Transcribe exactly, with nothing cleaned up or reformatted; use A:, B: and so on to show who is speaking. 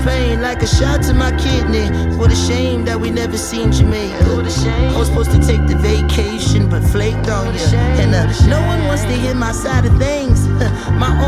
A: pain like a shot to my kidney. What a shame that we never seen Jamaica. I was supposed to take the vacation, but flaked on you. And uh, no one wants to hear my side of things. My